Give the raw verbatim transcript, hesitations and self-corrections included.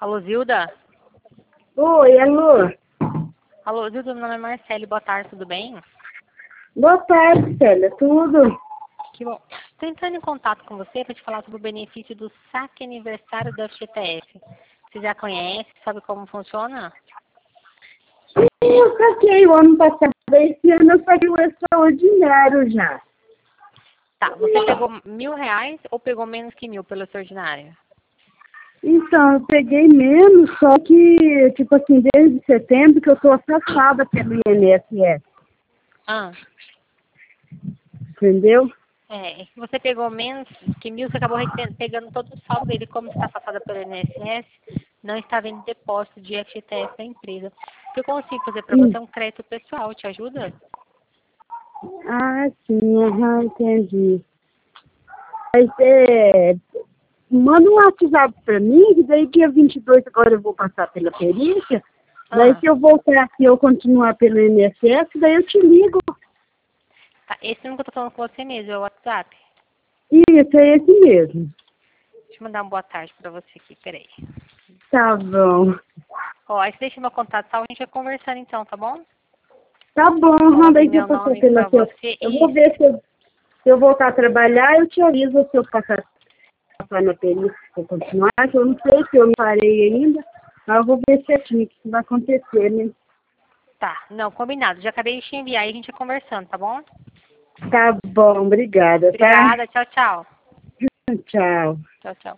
Alô, Zilda? Oi, alô. Alô, Zilda, meu nome é Marcele, boa tarde, tudo bem? Boa tarde, Célia, tudo? Que bom. Estou entrando em contato com você para te falar sobre o benefício do saque aniversário da F G T F. Você já conhece, sabe como funciona? Sim, eu saquei o ano passado, esse ano eu saquei o extraordinário já. Tá, você pegou mil reais ou pegou menos que mil pelo extraordinário? Então, eu peguei menos, só que, tipo assim, desde setembro que eu tô afastada pelo I N S S, Ah, entendeu? é. Se você pegou menos que mil, você acabou rete- pegando todo o saldo dele. Como você está passada pelo I N S S, não está vendo depósito de F G T F da empresa. O que eu consigo fazer para Hum. você é um crédito pessoal, te ajuda? Ah, sim, aham, entendi. Mas, é, manda um WhatsApp pra mim, que daí dia vinte e dois agora eu vou passar pela perícia. Daí Ah, se eu voltar aqui e eu continuar pelo I N S S, daí eu te ligo. tá. Esse número que eu tô falando com você mesmo é o WhatsApp. Isso, é esse mesmo. Deixa eu mandar uma boa tarde pra você aqui, peraí. Tá bom. Ó, aí você deixa meu contato, tá? A gente vai conversando então, tá bom? Tá bom, Ó, não, mandei daí se eu meu passar nome pela pra aqui, eu, você. eu vou Isso. ver se eu, se eu voltar a trabalhar, eu te aviso se eu passar, passar na perícia, se eu continuar, que eu não sei se eu não parei ainda, mas eu vou ver certinho o que vai acontecer, né? Tá, não, combinado. Já acabei de te enviar e a gente vai conversando, tá bom? Tá bom, obrigada, tá? Obrigada, tchau, tchau. Tchau. Tchau, tchau.